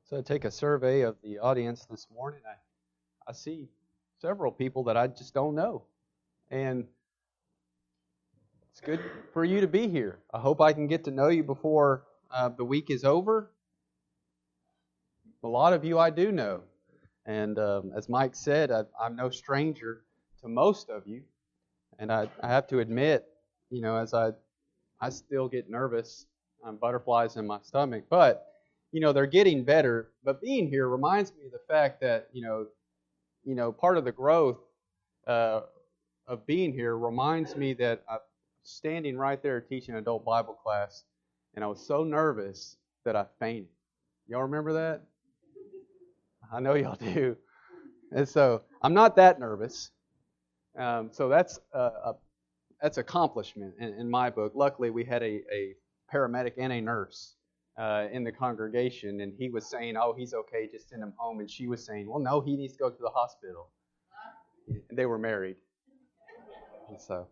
So I take a survey of the audience this morning. I see several people that I just don't know. And it's good for you to be here. I hope I can get to know you before the week is over. A lot of you I do know. And as Mike said, I'm no stranger to most of you. And I have to admit, as I still get nervous, butterflies in my stomach. But, they're getting better. But being here reminds me of the fact that, part of the growth of being here reminds me that I'm standing right there teaching adult Bible class, and I was so nervous that I fainted. Y'all remember that? I know y'all do. And so I'm not that nervous. So that's accomplishment in my book. Luckily, we had a paramedic and a nurse in the congregation, and he was saying, "Oh, he's okay, just send him home." And she was saying, "Well, no, he needs to go to the hospital." And they were married, and so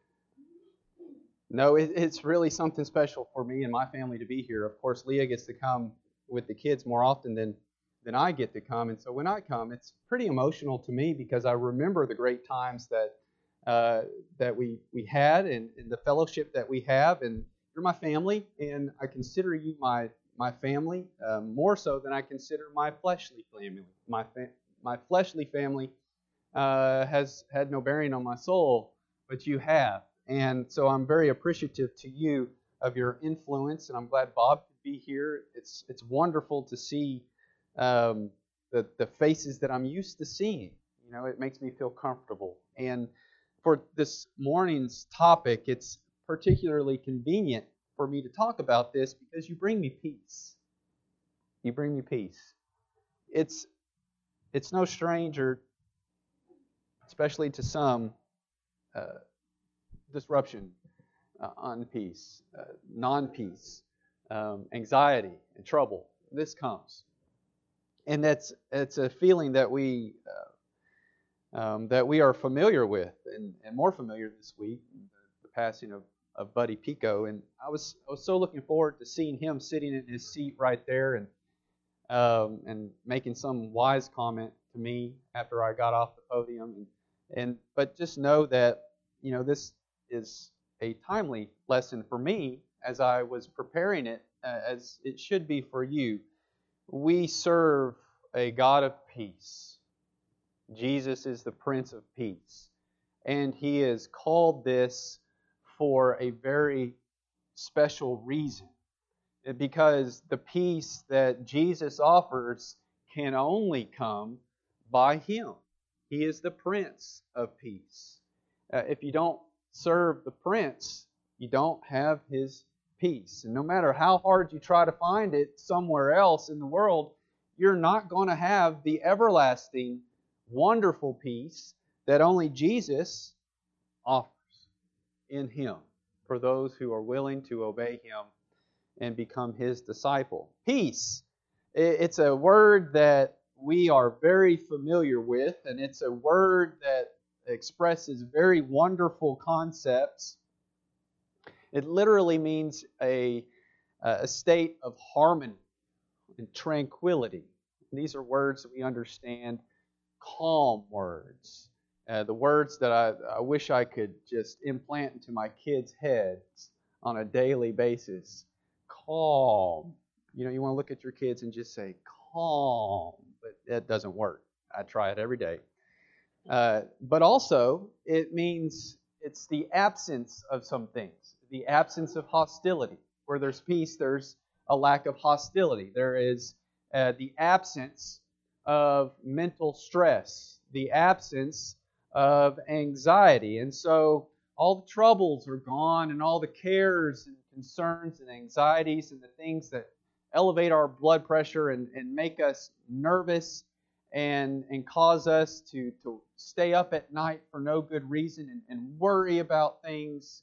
no, it's really something special for me and my family to be here. Of course, Leah gets to come with the kids more often than I get to come, and so when I come, it's pretty emotional to me because I remember the great times that we had and the fellowship that we have, and you're my family, and I consider you my family more so than I consider my fleshly family. My fleshly family has had no bearing on my soul, but you have, and so I'm very appreciative to you of your influence, and I'm glad Bob could be here. It's wonderful to see the faces that I'm used to seeing. It makes me feel comfortable. And for this morning's topic, it's particularly convenient for me to talk about this because you bring me peace. You bring me peace. It's no stranger, especially to some, disruption, unpeace, non-peace, anxiety, and trouble. This comes. And it's a feeling that we are familiar with, and more familiar this week, the passing of Buddy Pico. And I was so looking forward to seeing him sitting in his seat right there and making some wise comment to me after I got off the podium. But just know that this is a timely lesson for me as I was preparing it, as it should be for you. We serve a God of peace. Jesus is the Prince of Peace. And He is called this for a very special reason. Because the peace that Jesus offers can only come by Him. He is the Prince of Peace. If you don't serve the Prince, you don't have His peace. And no matter how hard you try to find it somewhere else in the world, you're not going to have the everlasting, wonderful peace that only Jesus offers in Him for those who are willing to obey Him and become His disciple. Peace. It's a word that we are very familiar with, and it's a word that expresses very wonderful concepts. It literally means a state of harmony and tranquility. These are words that we understand, calm words. The words that I wish I could just implant into my kids' heads on a daily basis. Calm. You want to look at your kids and just say, calm. But that doesn't work. I try it every day. But also, it means it's the absence of some things. The absence of hostility. Where there's peace, there's a lack of hostility. There is the absence of mental stress. The absence of anxiety. And so all the troubles are gone, and all the cares and concerns and anxieties and the things that elevate our blood pressure and make us nervous and cause us to stay up at night for no good reason and worry about things.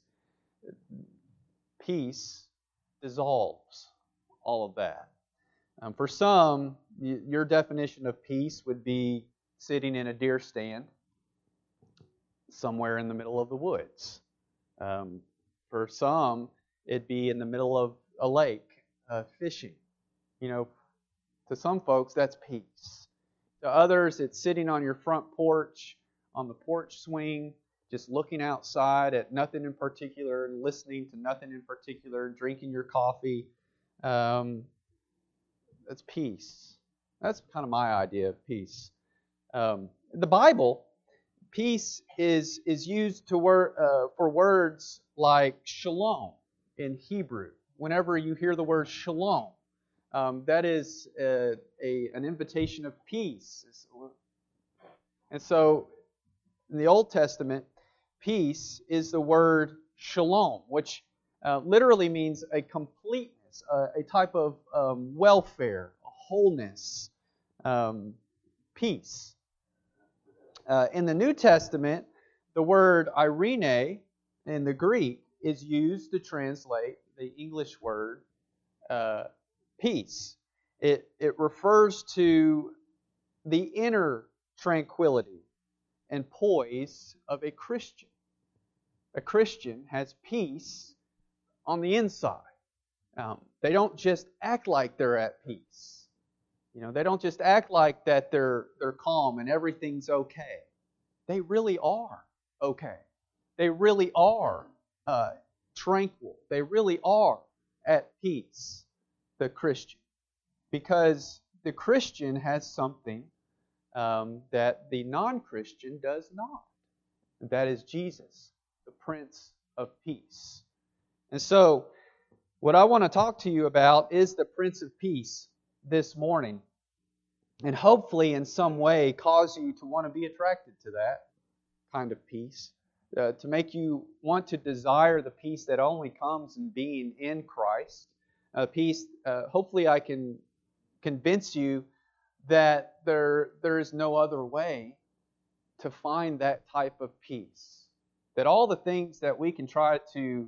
Peace dissolves all of that. For some, your definition of peace would be sitting in a deer stand somewhere in the middle of the woods. For some, it'd be in the middle of a lake fishing. To some folks, that's peace. To others, it's sitting on your front porch, on the porch swing, just looking outside at nothing in particular and listening to nothing in particular, drinking your coffee. That's peace. That's kind of my idea of peace. The Bible, peace is used for words like shalom in Hebrew. Whenever you hear the word shalom, that is an invitation of peace. And so in the Old Testament, peace is the word shalom, which literally means a completeness, a type of welfare, a wholeness, peace. In the New Testament, the word eirene in the Greek is used to translate the English word peace. It refers to the inner tranquility and poise of a Christian. A Christian has peace on the inside. They don't just act like they're at peace. They don't just act like that they're calm and everything's okay. They really are okay. They really are tranquil. They really are at peace, the Christian. Because the Christian has something that the non-Christian does not. And that is Jesus, the Prince of Peace. And so, what I want to talk to you about is the Prince of Peace this morning, and hopefully in some way cause you to want to be attracted to that kind of peace, to make you want to desire the peace that only comes in being in Christ. Peace, hopefully I can convince you that there is no other way to find that type of peace. That all the things that we can try to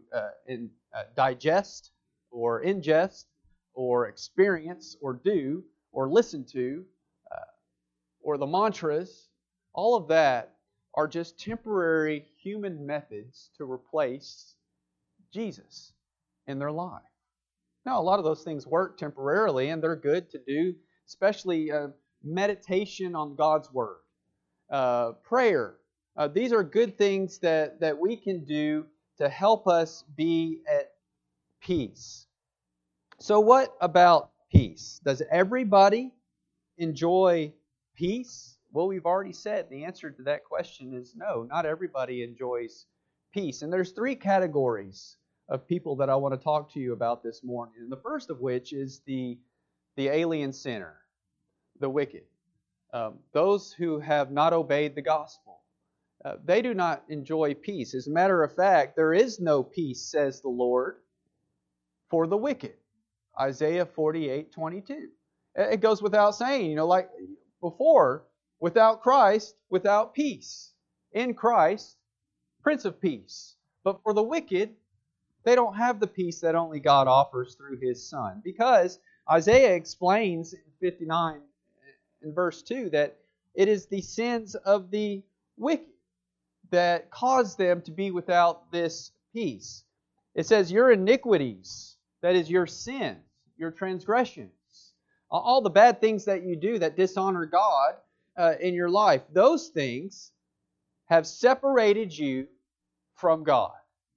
digest or ingest or experience or do or listen to or the mantras, all of that are just temporary human methods to replace Jesus in their life. Now, a lot of those things work temporarily and they're good to do, especially meditation on God's Word, prayer. These are good things that we can do to help us be at peace. So what about peace? Does everybody enjoy peace? Well, we've already said the answer to that question is no, not everybody enjoys peace. And there's three categories of people that I want to talk to you about this morning. And the first of which is the alien sinner, the wicked. Those who have not obeyed the gospel. They do not enjoy peace. As a matter of fact, there is no peace, says the Lord, for the wicked. Isaiah 48:22. It goes without saying, like before, without Christ, without peace. In Christ, Prince of Peace. But for the wicked, they don't have the peace that only God offers through His Son. Because Isaiah explains in 59 in verse 2 that it is the sins of the wicked that cause them to be without this peace. It says, your iniquities, that is your sins, your transgressions, all the bad things that you do that dishonor God in your life, those things have separated you from God.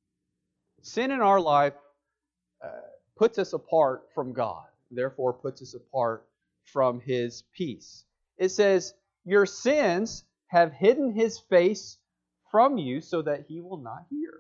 Sin in our life puts us apart from God, therefore puts us apart from His peace. It says, your sins have hidden His face from you so that He will not hear.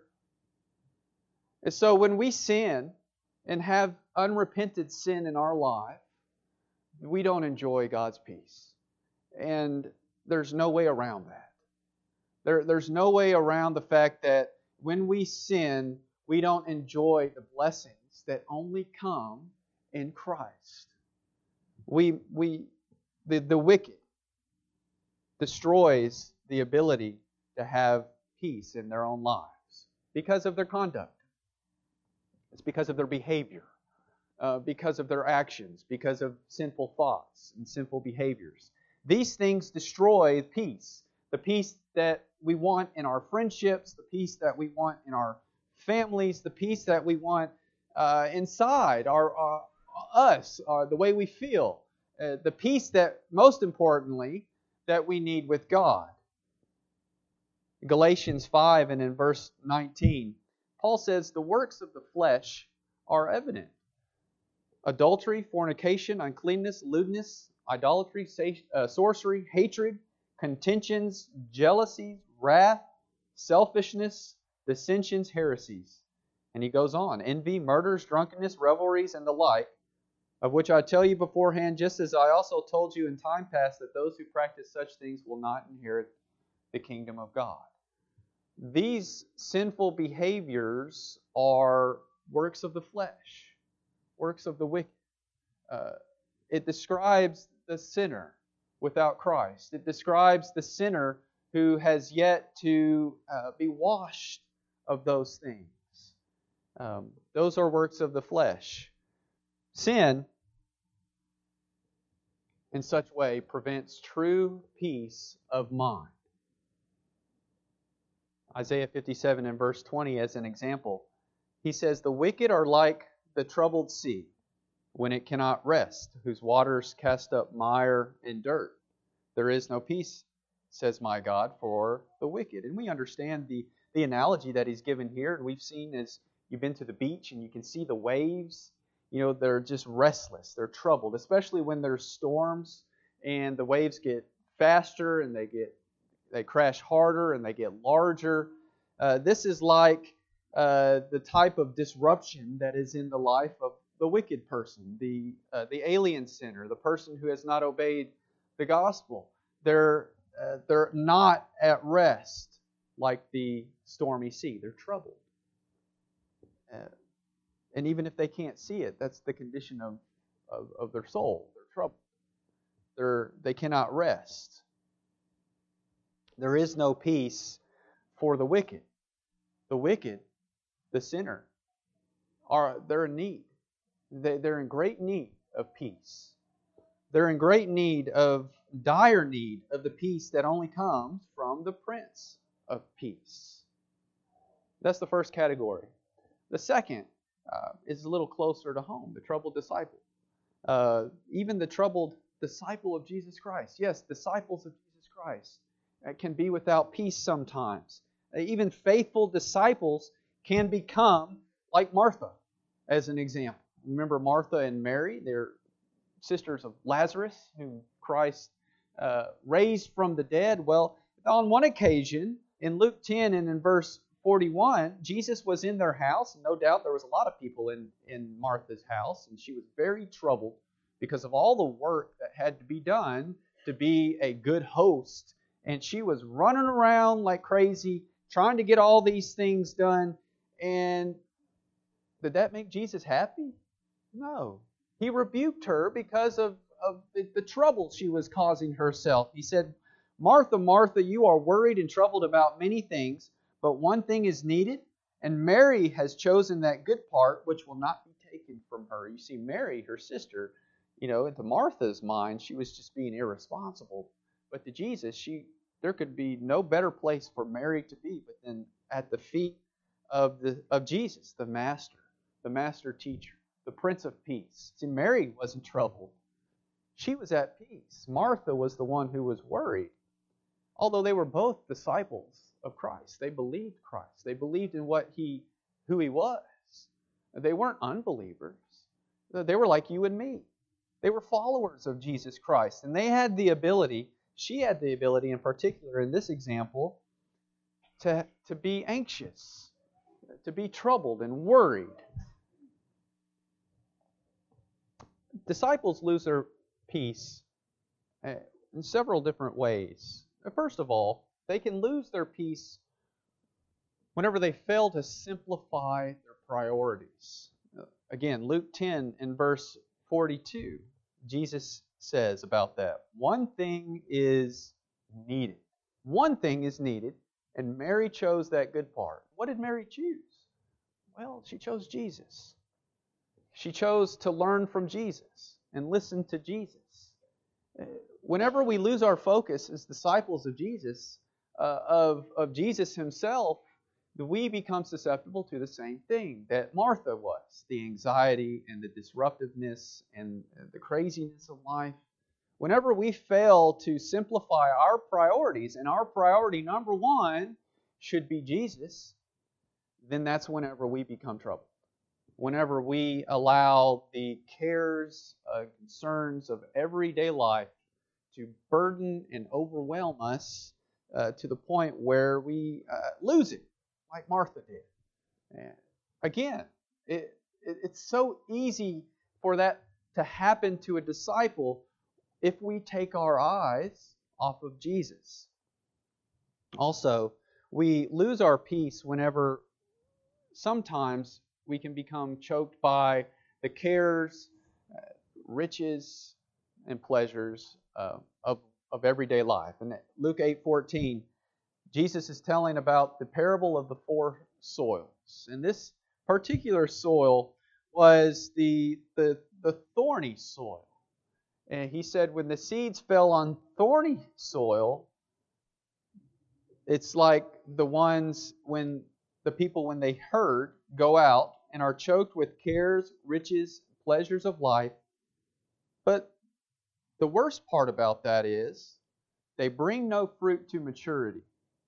And so when we sin and have unrepented sin in our life, we don't enjoy God's peace. And there's no way around that. There's no way around the fact that when we sin, we don't enjoy the blessings that only come in Christ. The wicked destroys the ability to have peace in their own lives because of their conduct. It's because of their behavior, because of their actions, because of sinful thoughts and sinful behaviors. These things destroy peace. The peace that we want in our friendships, the peace that we want in our families, the peace that we want inside us, the way we feel. the peace that, most importantly, that we need with God. Galatians 5 and in verse 19, Paul says, the works of the flesh are evident. Adultery, fornication, uncleanness, lewdness, idolatry, sorcery, hatred, contentions, jealousies, wrath, selfishness, dissensions, heresies. And he goes on, envy, murders, drunkenness, revelries, and the like, of which I tell you beforehand, just as I also told you in time past, that those who practice such things will not inherit the kingdom of God. These sinful behaviors are works of the flesh, works of the wicked. It describes the sinner without Christ. It describes the sinner who has yet to be washed of those things. Those are works of the flesh. Sin, in such way, prevents true peace of mind. Isaiah 57 and verse 20 as an example. He says, the wicked are like the troubled sea, when it cannot rest, whose waters cast up mire and dirt. There is no peace, says my God, for the wicked. And we understand the analogy that he's given here. And we've seen, as you've been to the beach and you can see the waves, they're just restless. They're troubled, especially when there's storms and the waves get faster and they crash harder and they get larger. This is like the type of disruption that is in the life of the wicked person, the alien sinner, the person who has not obeyed the gospel. They're not at rest like the stormy sea. They're troubled. And even if they can't see it, that's the condition of their soul. They're troubled. They cannot rest. There is no peace for the wicked. The wicked, the sinner, they're in need. They're in great need of peace. They're in great need dire need of the peace that only comes from the Prince of Peace. That's the first category. The second is a little closer to home, the troubled disciple. Even the troubled disciple of Jesus Christ. Yes, disciples of Jesus Christ can be without peace sometimes. Even faithful disciples can become like Martha, as an example. Remember Martha and Mary? They're sisters of Lazarus, whom Christ raised from the dead. Well, on one occasion, in Luke 10 and in verse 41, Jesus was in their house, and no doubt there was a lot of people in Martha's house, and she was very troubled because of all the work that had to be done to be a good host. And she was running around like crazy, trying to get all these things done. And did that make Jesus happy? No. He rebuked her because of the trouble she was causing herself. He said, Martha, Martha, you are worried and troubled about many things, but one thing is needed, and Mary has chosen that good part which will not be taken from her. You see, Mary, her sister, into Martha's mind, she was just being irresponsible. But to Jesus, there could be no better place for Mary to be but then at the feet of Jesus, the master teacher, the Prince of Peace. See, Mary wasn't troubled. She was at peace. Martha was the one who was worried. Although they were both disciples of Christ. They believed Christ. They believed in who He was. They weren't unbelievers. They were like you and me. They were followers of Jesus Christ. And they had the ability, she had the ability in particular in this example, to be anxious, to be troubled and worried. Disciples lose their peace in several different ways. First of all, they can lose their peace whenever they fail to simplify their priorities. Again, Luke 10 and verse 42, Jesus says about that, one thing is needed. One thing is needed, and Mary chose that good part. What did Mary choose? Well, she chose Jesus. She chose to learn from Jesus and listen to Jesus. Whenever we lose our focus as disciples of Jesus, of Jesus Himself, we become susceptible to the same thing that Martha was. The anxiety and the disruptiveness and the craziness of life. whenever we fail to simplify our priorities, and our priority number one should be Jesus, then that's whenever we become troubled. Whenever we allow the cares, concerns of everyday life to burden and overwhelm us to the point where we lose it, like Martha did. And again, it's so easy for that to happen to a disciple if we take our eyes off of Jesus. Also, we lose our peace whenever sometimes we can become choked by the cares, riches, and pleasures of everyday life. And Luke 8:14, Jesus is telling about the parable of the four soils. And this particular soil was the thorny soil. And he said when the seeds fell on thorny soil, it's like the ones when the people, when they heard, go out and are choked with cares, riches, pleasures of life. But the worst part about that is they bring no fruit to maturity.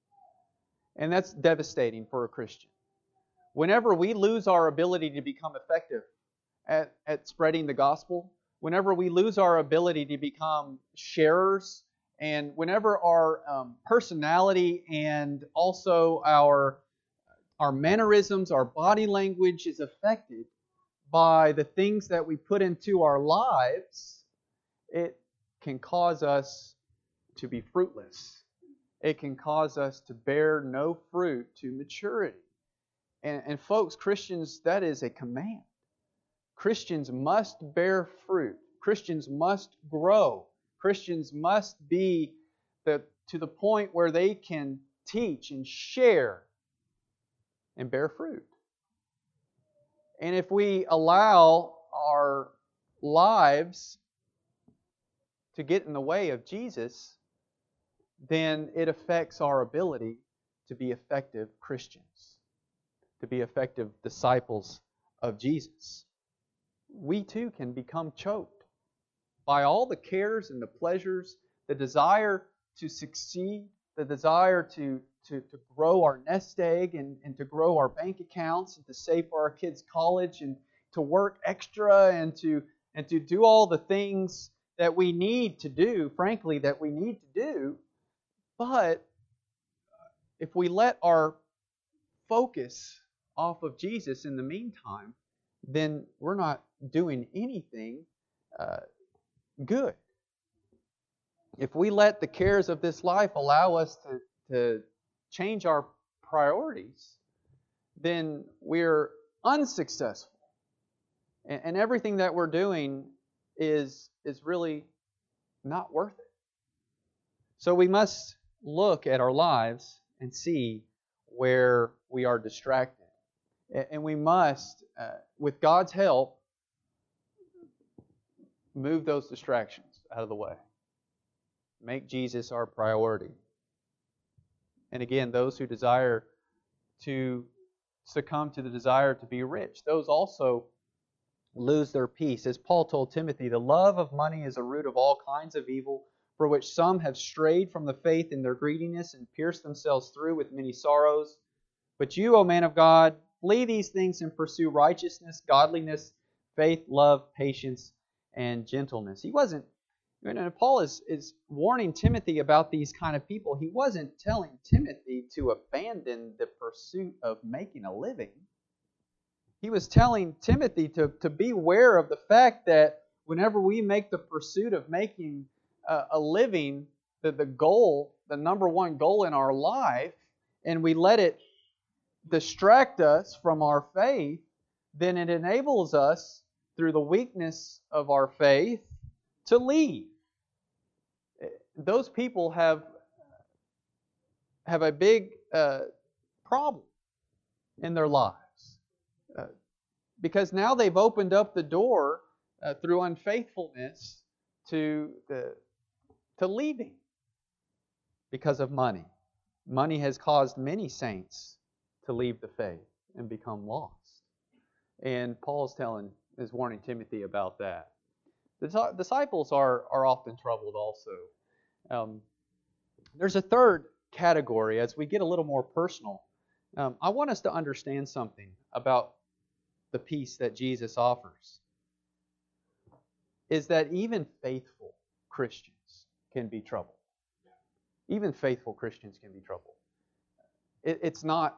And that's devastating for a Christian. Whenever we lose our ability to become effective at spreading the gospel, whenever we lose our ability to become sharers, and whenever our personality and also our mannerisms, our body language is affected by the things that we put into our lives, it can cause us to be fruitless. It can cause us to bear no fruit to maturity. And folks, Christians, that is a command. Christians must bear fruit. Christians must grow. Christians must be to the point where they can teach and share and bear fruit. And if we allow our lives to get in the way of Jesus, then it affects our ability to be effective Christians, to be effective disciples of Jesus. We too can become choked by all the cares and the pleasures, the desire to succeed, the desire to grow our nest egg and to grow our bank accounts and to save for our kids' college and to work extra and to do all the things that we need to do, frankly, that we need to do. But if we let our focus off of Jesus in the meantime, then we're not doing anything good. If we let the cares of this life allow us to change our priorities, then we're unsuccessful. And everything that we're doing is really not worth it. So we must look at our lives and see where we are distracted. And we must, with God's help, move those distractions out of the way. Make Jesus our priority. And again, those who desire to succumb to the desire to be rich, those also lose their peace. As Paul told Timothy, the love of money is a root of all kinds of evil, for which some have strayed from the faith in their greediness and pierced themselves through with many sorrows. But you, O man of God, flee these things and pursue righteousness, godliness, faith, love, patience, and gentleness. Paul is warning Timothy about these kind of people. He wasn't telling Timothy to abandon the pursuit of making a living. He was telling Timothy to beware of the fact that whenever we make the pursuit of making a living the goal, the number one goal in our life, and we let it distract us from our faith, then it enables us, through the weakness of our faith, to leave. Those people have a big problem in their lives. Because now they've opened up the door through unfaithfulness to leaving because of money. Money has caused many saints to leave the faith and become lost. And Paul is warning Timothy about that. The disciples are often troubled also. There's a third category as we get a little more personal. I want us to understand something about the peace that Jesus offers. Is that even faithful Christians can be troubled. Even faithful Christians can be troubled. It's not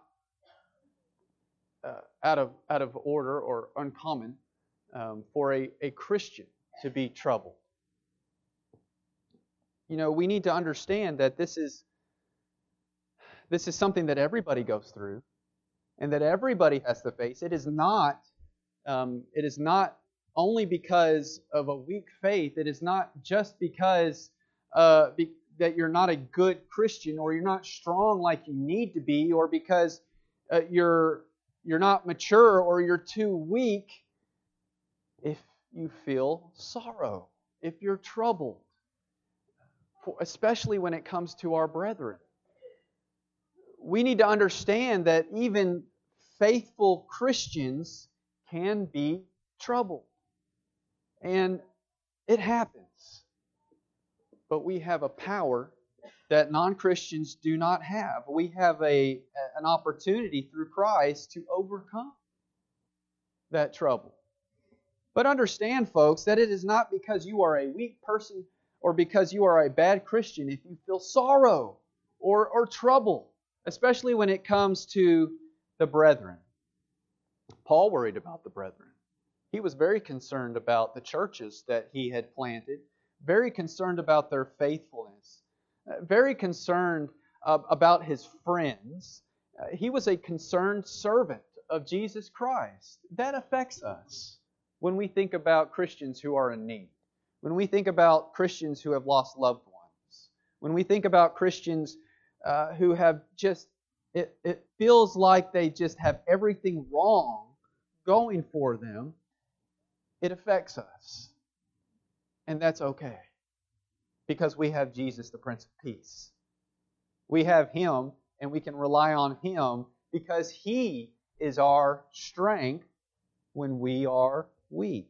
out of order or uncommon for a Christian to be troubled. You know, we need to understand that this is something that everybody goes through, and that everybody has to face. It is not only because of a weak faith. It is not just because that you're not a good Christian, or you're not strong like you need to be, or because you're not mature, or you're too weak. If you feel sorrow, if you're troubled, especially when it comes to our brethren, we need to understand that even faithful Christians can be troubled. And it happens. But we have a power that non-Christians do not have. We have an opportunity through Christ to overcome that trouble. But understand, folks, that it is not because you are a weak person or because you are a bad Christian if you feel sorrow or trouble, especially when it comes to the brethren. Paul worried about the brethren. He was very concerned about the churches that he had planted, very concerned about their faithfulness, very concerned about his friends. He was a concerned servant of Jesus Christ. That affects us when we think about Christians who are in need, when we think about Christians who have lost loved ones, when we think about Christians who have just, it feels like they just have everything wrong going for them. It affects us. And that's okay. Because we have Jesus, the Prince of Peace. We have Him, and we can rely on Him because He is our strength when we are weak.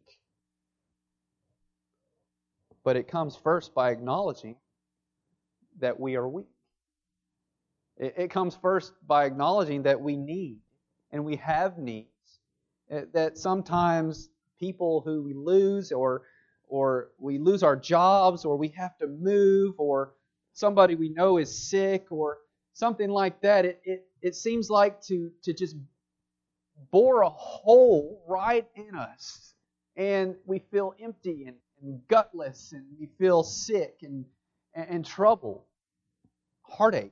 But it comes first by acknowledging that we are weak. It comes first by acknowledging that we need, and we have needs. That sometimes people who we lose, or we lose our jobs, or we have to move, or somebody we know is sick, or something like that, it seems like to just bore a hole right in us. And we feel empty and gutless, and we feel sick and trouble, heartache.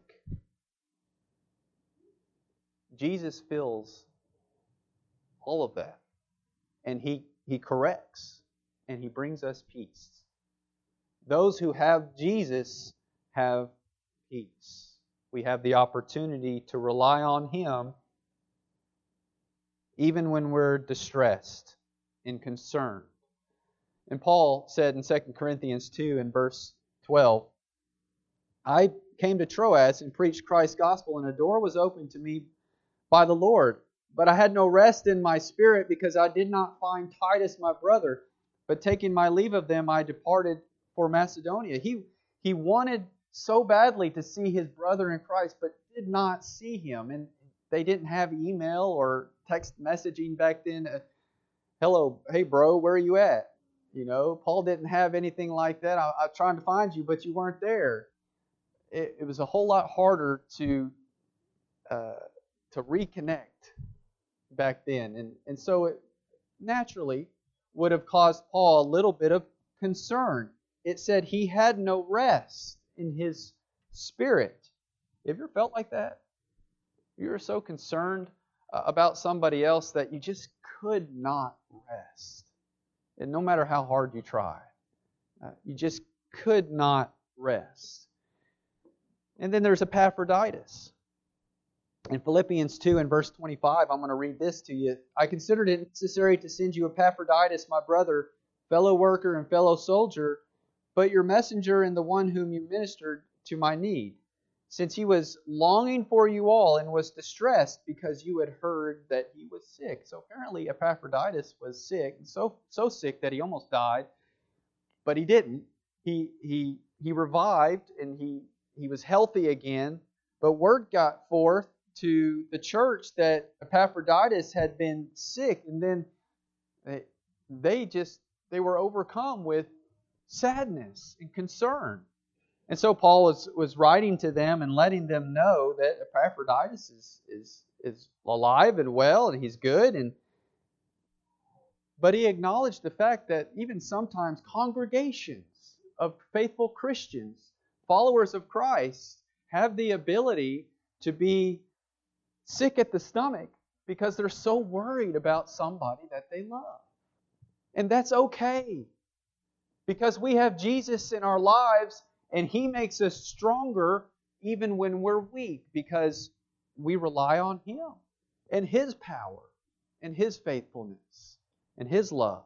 Jesus feels all of that. And He corrects, and He brings us peace. Those who have Jesus have peace. We have the opportunity to rely on Him even when we're distressed and concerned. And Paul said in 2 Corinthians 2 and verse 12, I came to Troas and preached Christ's gospel, and a door was opened to me by the Lord. But I had no rest in my spirit because I did not find Titus my brother. But taking my leave of them, I departed for Macedonia. He wanted so badly to see his brother in Christ, but did not see him. And they didn't have email or text messaging back then. Hello, hey bro, where are you at? You know, Paul didn't have anything like that. I'm trying to find you, but you weren't there. It was a whole lot harder to reconnect back then. And so it naturally would have caused Paul a little bit of concern. It said he had no rest in his spirit. Have you ever felt like that? You were so concerned about somebody else that you just could not rest. And no matter how hard you try, you just could not rest. And then there's Epaphroditus. In Philippians 2 and verse 25, I'm going to read this to you. I considered it necessary to send you Epaphroditus, my brother, fellow worker and fellow soldier, but your messenger and the one whom you ministered to my need, since he was longing for you all and was distressed because you had heard that he was sick. So apparently Epaphroditus was sick, so sick that he almost died. but he didn't. He revived and he was healthy again. But word got forth to the church that Epaphroditus had been sick, and then they were overcome with sadness and concern. And so Paul was writing to them and letting them know that Epaphroditus is alive and well, and he's good. But he acknowledged the fact that even sometimes congregations of faithful Christians, followers of Christ, have the ability to be sick at the stomach because they're so worried about somebody that they love. And that's okay, because we have Jesus in our lives, and He makes us stronger even when we're weak, because we rely on Him and His power and His faithfulness and His love.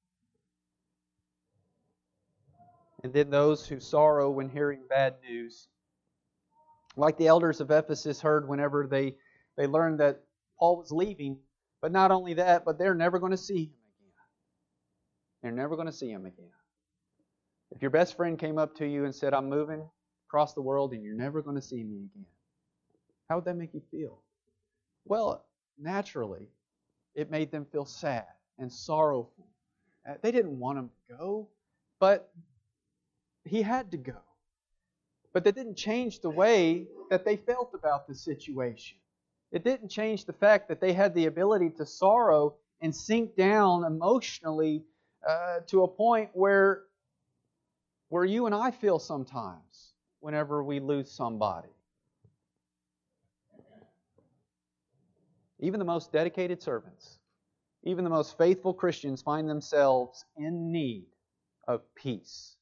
And then those who sorrow when hearing bad news, like the elders of Ephesus heard whenever they learned that Paul was leaving. But not only that, but they're never going to see him again. They're never going to see him again. If your best friend came up to you and said, I'm moving across the world and you're never going to see me again, how would that make you feel? Well, naturally, it made them feel sad and sorrowful. They didn't want him to go, but he had to go. But that didn't change the way that they felt about the situation. It didn't change the fact that they had the ability to sorrow and sink down emotionally to a point where you and I feel sometimes whenever we lose somebody. Even the most dedicated servants, even the most faithful Christians find themselves in need of peace.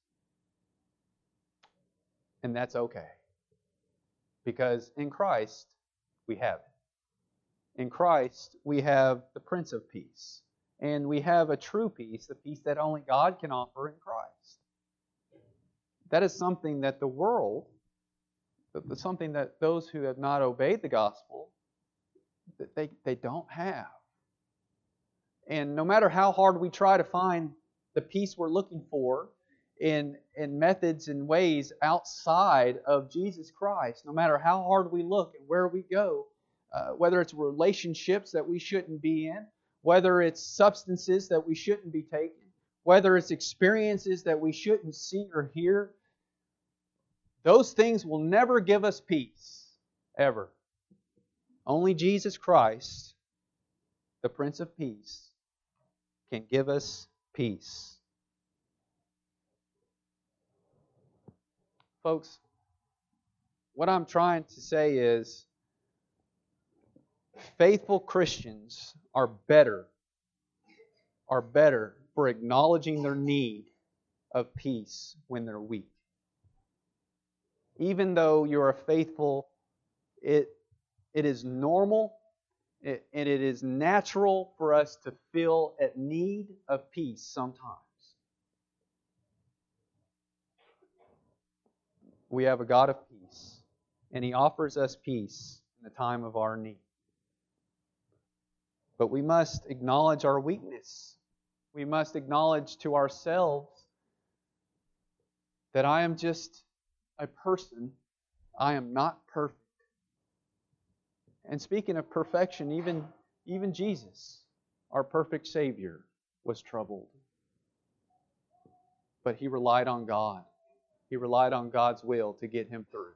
And that's okay. Because in Christ, we have it. In Christ, we have the Prince of Peace. And we have a true peace, the peace that only God can offer in Christ. That is something that the world, something that those who have not obeyed the gospel, that they don't have. And no matter how hard we try to find the peace we're looking for in methods and ways outside of Jesus Christ, no matter how hard we look and where we go, whether it's relationships that we shouldn't be in, whether it's substances that we shouldn't be taking, whether it's experiences that we shouldn't see or hear, those things will never give us peace, ever. Only Jesus Christ, the Prince of Peace, can give us peace. Folks, what I'm trying to say is faithful Christians are better for acknowledging their need of peace when they're weak. Even though you're a faithful, it is normal and it is natural for us to feel at need of peace sometimes. We have a God of peace, and He offers us peace in the time of our need. But we must acknowledge our weakness. We must acknowledge to ourselves that I am just a person. I am not perfect. And speaking of perfection, even Jesus, our perfect Savior, was troubled. But He relied on God. He relied on God's will to get Him through.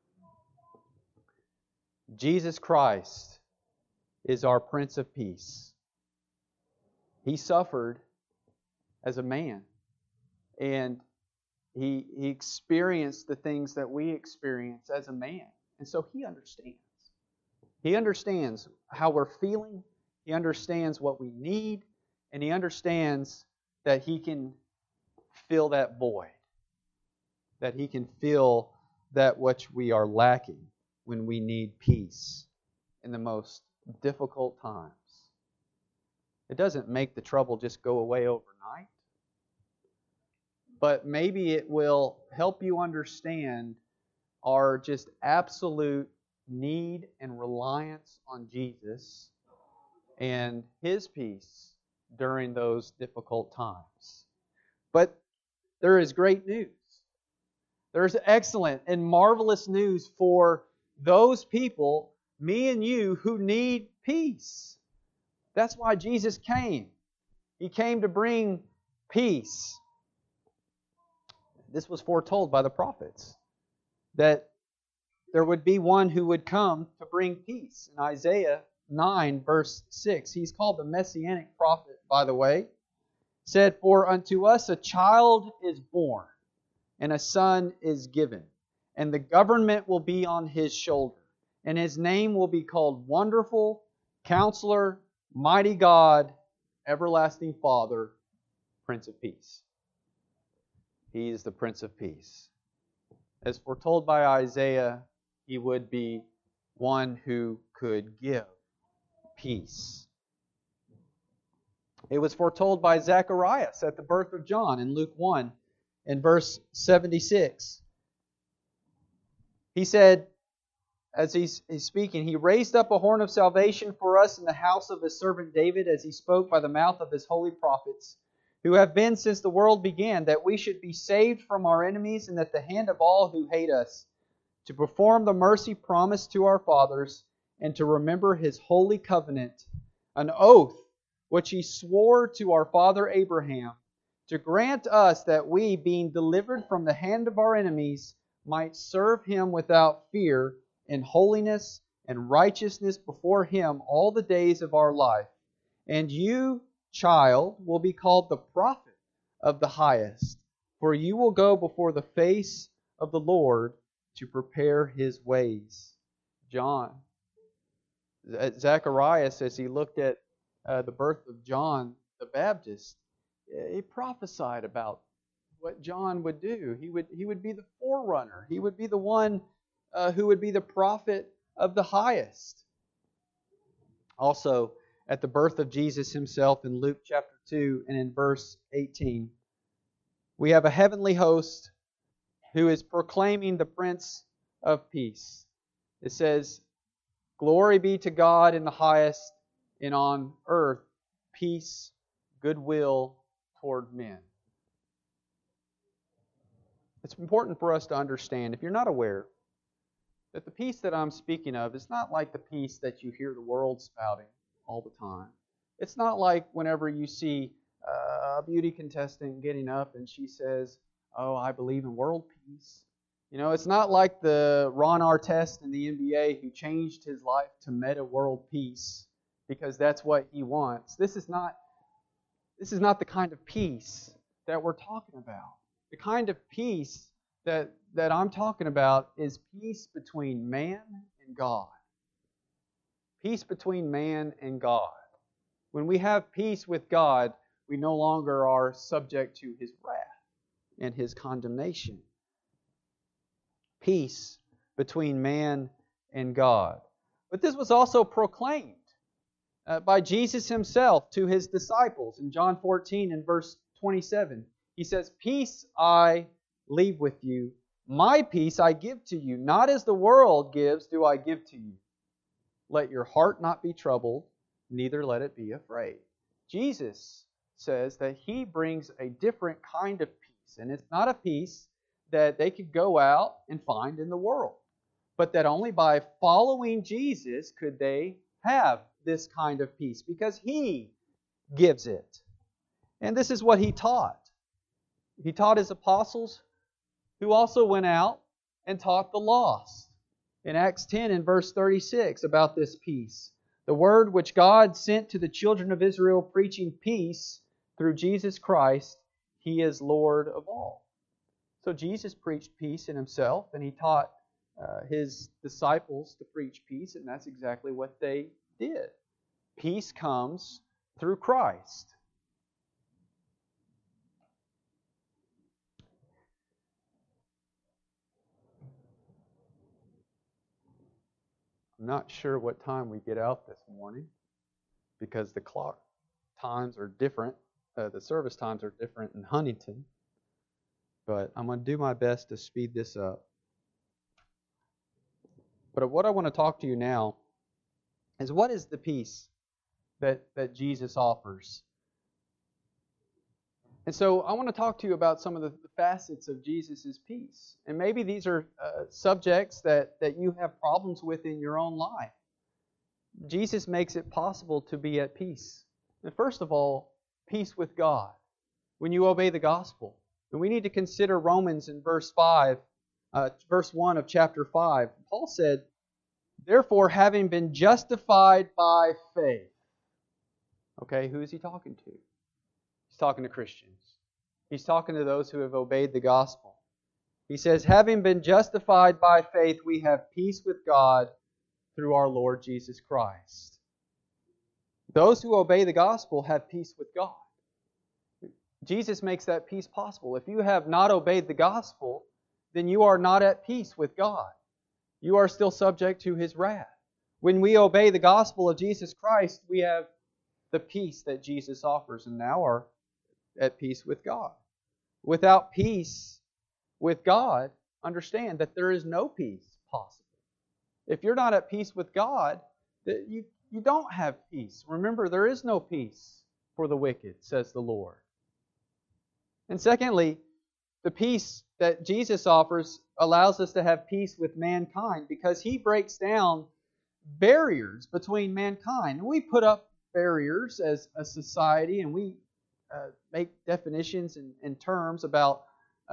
Jesus Christ is our Prince of Peace. He suffered as a man, and He experienced the things that we experience as a man. And so He understands. He understands how we're feeling. He understands what we need. And He understands that He can fill that void. That He can fill that which we are lacking when we need peace in the most difficult times. It doesn't make the trouble just go away overnight. But maybe it will help you understand our just absolute need and reliance on Jesus and His peace during those difficult times. But there is great news. There's excellent and marvelous news for those people, me and you, who need peace. That's why Jesus came. He came to bring peace. This was foretold by the prophets, that there would be one who would come to bring peace. In Isaiah 9, verse 6, he's called the Messianic prophet, by the way, said, "For unto us a child is born, and a son is given, and the government will be on his shoulder, and his name will be called Wonderful, Counselor, Mighty God, Everlasting Father, Prince of Peace." He is the Prince of Peace. As foretold by Isaiah, He would be one who could give peace. It was foretold by Zacharias at the birth of John in Luke 1 in verse 76. He said, as he's speaking, He raised up a horn of salvation for us in the house of His servant David, as He spoke by the mouth of His holy prophets, who have been since the world began, that we should be saved from our enemies and at the hand of all who hate us, to perform the mercy promised to our fathers, and to remember His holy covenant, an oath which He swore to our father Abraham, to grant us that we, being delivered from the hand of our enemies, might serve Him without fear, in holiness and righteousness before Him all the days of our life. And you, child, will be called the prophet of the highest, for you will go before the face of the Lord to prepare His ways. Zacharias, as he looked at the birth of John the Baptist, he prophesied about what John would do. He would be the forerunner. He would be the one who would be the prophet of the highest. Also, at the birth of Jesus Himself in Luke chapter 2 and in verse 18, we have a heavenly host who is proclaiming the Prince of Peace. It says, "Glory be to God in the highest, and on earth peace, goodwill toward men." It's important for us to understand, if you're not aware, that the peace that I'm speaking of is not like the peace that you hear the world spouting all the time. It's not like whenever you see a beauty contestant getting up and she says, "Oh, I believe in world peace." It's not like the Ron Artest in the NBA who changed his life to meta world peace because that's what he wants. This is not the kind of peace that we're talking about. The kind of peace that I'm talking about is peace between man and God. Peace between man and God. When we have peace with God, we no longer are subject to His wrath and His condemnation. Peace between man and God. But this was also proclaimed by Jesus Himself to His disciples in John 14 and verse 27. He says, "Peace I leave with you. My peace I give to you. Not as the world gives do I give to you. Let your heart not be troubled, neither let it be afraid." Jesus says that He brings a different kind of peace. And it's not a peace that they could go out and find in the world, but that only by following Jesus could they have this kind of peace, because He gives it. And this is what He taught. He taught His apostles, who also went out and taught the lost. In Acts 10 and verse 36 about this peace. "The word which God sent to the children of Israel, preaching peace through Jesus Christ, He is Lord of all." So Jesus preached peace in Himself, and He taught His disciples to preach peace, and that's exactly what they did. Peace comes through Christ. I'm not sure what time we get out this morning because the clock times are different. The service times are different in Huntington. But I'm going to do my best to speed this up. But what I want to talk to you now is, what is the peace that Jesus offers? And so I want to talk to you about some of the facets of Jesus' peace. And maybe these are subjects that you have problems with in your own life. Jesus makes it possible to be at peace. And first of all, peace with God when you obey the gospel. And we need to consider Romans in verse 1 of chapter 5. Paul said, "Therefore, having been justified by faith." Okay, who is he talking to? He's talking to Christians. He's talking to those who have obeyed the gospel. He says, "Having been justified by faith, we have peace with God through our Lord Jesus Christ." Those who obey the gospel have peace with God. Jesus makes that peace possible. If you have not obeyed the gospel, then you are not at peace with God. You are still subject to His wrath. When we obey the gospel of Jesus Christ, we have the peace that Jesus offers and now are at peace with God. Without peace with God, understand that there is no peace possible. If you're not at peace with God, you don't have peace. Remember, there is no peace for the wicked, says the Lord. And secondly, the peace that Jesus offers allows us to have peace with mankind because He breaks down barriers between mankind. And we put up barriers as a society, and we make definitions and terms about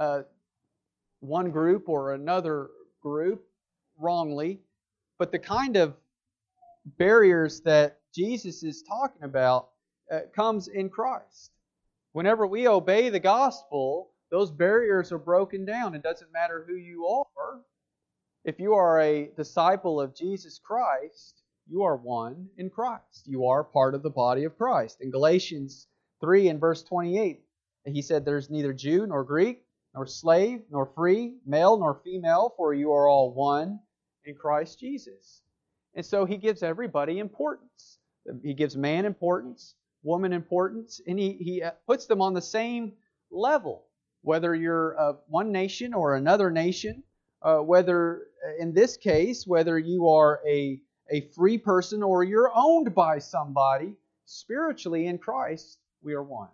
one group or another group wrongly. But the kind of barriers that Jesus is talking about comes in Christ. Whenever we obey the gospel, those barriers are broken down. It doesn't matter who you are. If you are a disciple of Jesus Christ, you are one in Christ. You are part of the body of Christ. In Galatians 3 and verse 28, he said, "There's neither Jew nor Greek, nor slave, nor free, male nor female, for you are all one in Christ Jesus." And so He gives everybody importance. He gives man importance, woman importance, and He puts them on the same level. Whether you're of one nation or another nation, whether in this case, whether you are a free person or you're owned by somebody, spiritually in Christ, we are one.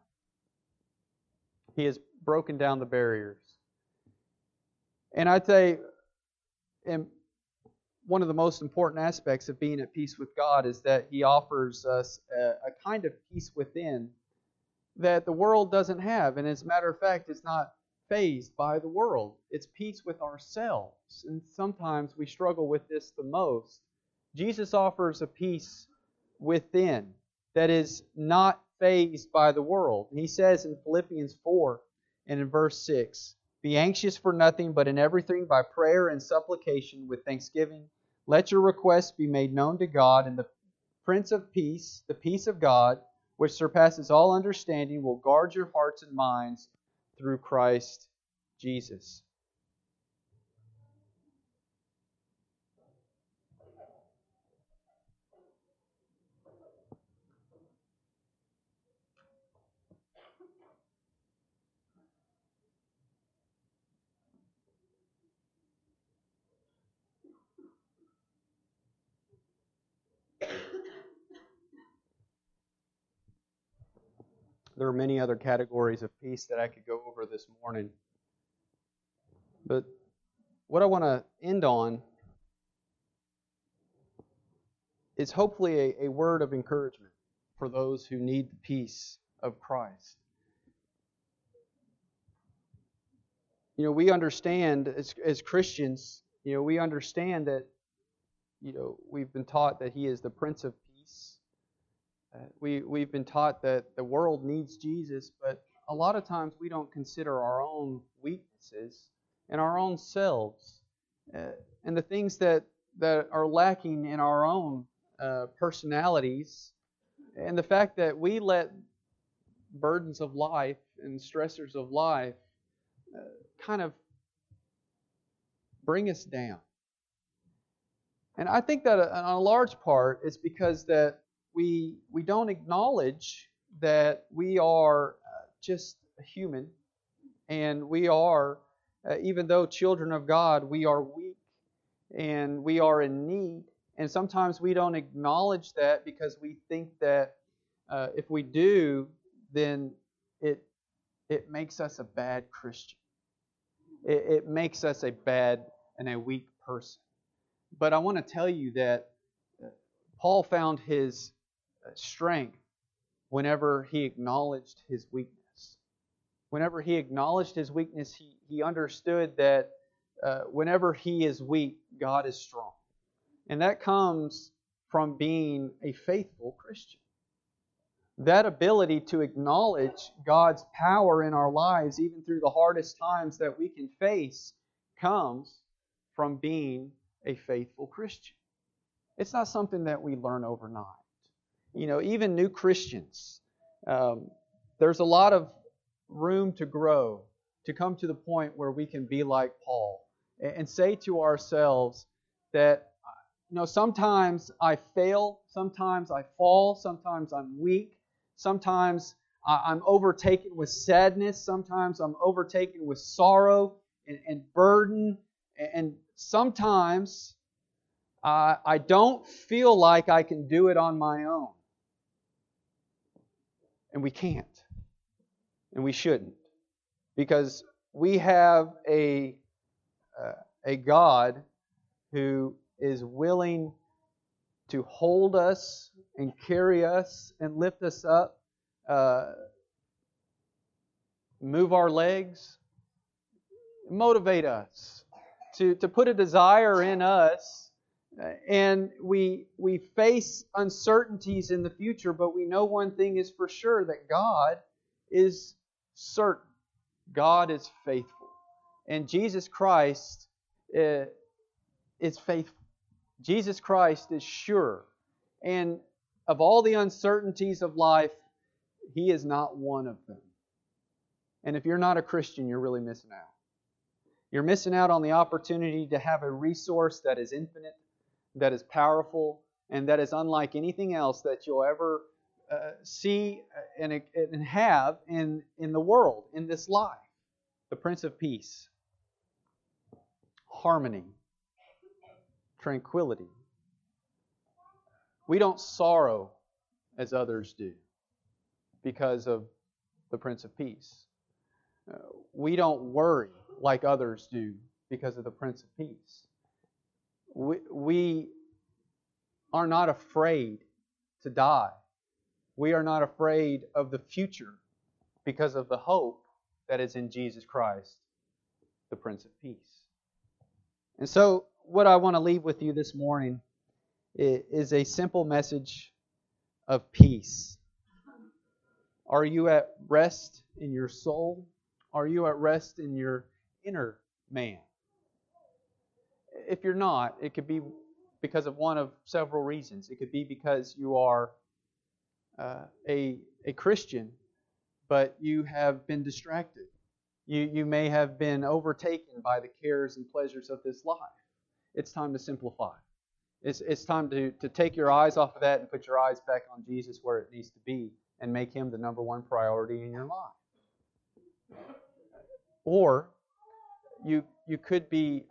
He has broken down the barriers. And I'd say, one of the most important aspects of being at peace with God is that He offers us a kind of peace within that the world doesn't have. And as a matter of fact, it's not fazed by the world. It's peace with ourselves. And sometimes we struggle with this the most. Jesus offers a peace within that is not fazed by the world. And He says in Philippians 4 and in verse 6, "Be anxious for nothing, but in everything by prayer and supplication with thanksgiving, let your requests be made known to God, and the Prince of Peace, the peace of God, which surpasses all understanding, will guard your hearts and minds through Christ Jesus." There are many other categories of peace that I could go over this morning. But what I want to end on is hopefully a word of encouragement for those who need the peace of Christ. We understand as Christians, we understand that, we've been taught that He is the Prince of Peace. We've been taught that the world needs Jesus, but a lot of times we don't consider our own weaknesses and our own selves and the things that are lacking in our own personalities, and the fact that we let burdens of life and stressors of life kind of bring us down. And I think that on a large part it's because that we don't acknowledge that we are just human, and we are, even though children of God, we are weak and we are in need. And sometimes we don't acknowledge that because we think that if we do, then it it makes us a bad Christian. It makes us a bad and a weak person. But I want to tell you that Paul found his strength whenever he acknowledged his weakness. Whenever he acknowledged his weakness, he understood that whenever he is weak, God is strong. And that comes from being a faithful Christian. That ability to acknowledge God's power in our lives, even through the hardest times that we can face, comes from being a faithful Christian. It's not something that we learn overnight. Even new Christians, there's a lot of room to grow, to come to the point where we can be like Paul and say to ourselves that, sometimes I fail, sometimes I fall, sometimes I'm weak, sometimes I'm overtaken with sadness, sometimes I'm overtaken with sorrow and burden, and sometimes I don't feel like I can do it on my own. And we can't. And we shouldn't. Because we have a God who is willing to hold us and carry us and lift us up, move our legs, motivate us, to put a desire in us. And we face uncertainties in the future, but we know one thing is for sure, that God is certain. God is faithful. And Jesus Christ is faithful. Jesus Christ is sure. And of all the uncertainties of life, He is not one of them. And if you're not a Christian, you're really missing out. You're missing out on the opportunity to have a resource that is infinite, that is powerful, and that is unlike anything else that you'll ever see and have in the world, in this life. The Prince of Peace. Harmony. Tranquility. We don't sorrow as others do because of the Prince of Peace. We don't worry like others do because of the Prince of Peace. We are not afraid to die. We are not afraid of the future because of the hope that is in Jesus Christ, the Prince of Peace. And so, what I want to leave with you this morning is a simple message of peace. Are you at rest in your soul? Are you at rest in your inner man? If you're not, it could be because of one of several reasons. It could be because you are a Christian, but you have been distracted. You may have been overtaken by the cares and pleasures of this life. It's time to simplify. It's time to take your eyes off of that and put your eyes back on Jesus where it needs to be and make Him the number one priority in your life. Or you could be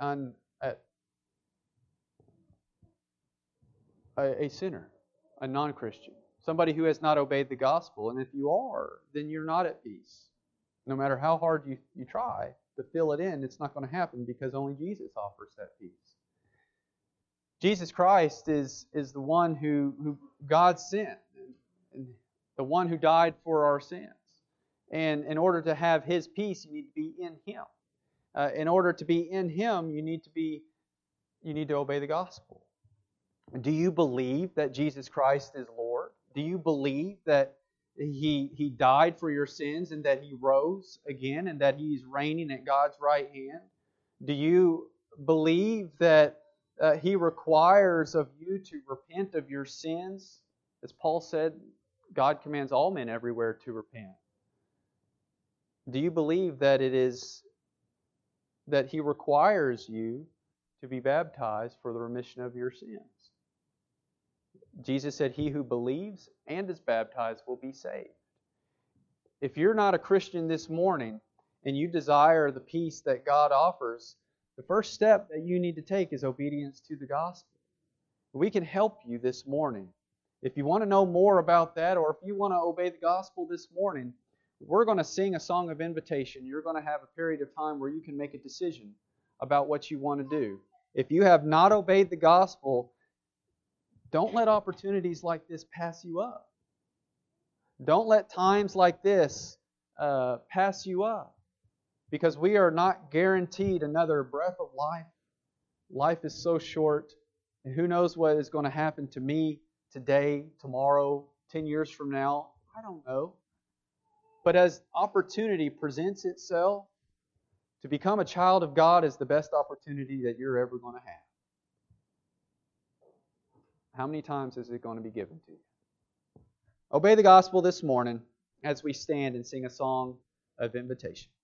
a sinner, a non-Christian, somebody who has not obeyed the gospel. And if you are, then you're not at peace. No matter how hard you try to fill it in, it's not going to happen because only Jesus offers that peace. Jesus Christ is the one who God sent, and the one who died for our sins. And in order to have His peace, you need to be in Him. In order to be in Him, you need to obey the gospel. Do you believe that Jesus Christ is Lord? Do you believe that He died for your sins and that He rose again and that He's reigning at God's right hand? Do you believe that He requires of you to repent of your sins? As Paul said, God commands all men everywhere to repent. Do you believe that that He requires you to be baptized for the remission of your sins? Jesus said, "He who believes and is baptized will be saved." If you're not a Christian this morning and you desire the peace that God offers, the first step that you need to take is obedience to the gospel. We can help you this morning. If you want to know more about that, or if you want to obey the gospel this morning, We're going to sing a song of invitation. You're going to have a period of time where you can make a decision about what you want to do. If you have not obeyed the gospel, don't let opportunities like this pass you up. Don't let times like this pass you up, because we are not guaranteed another breath of life. Life is so short, and who knows what is going to happen to me today, tomorrow, 10 years from now. I don't know. But as opportunity presents itself, to become a child of God is the best opportunity that you're ever going to have. How many times is it going to be given to you? Obey the gospel this morning as we stand and sing a song of invitation.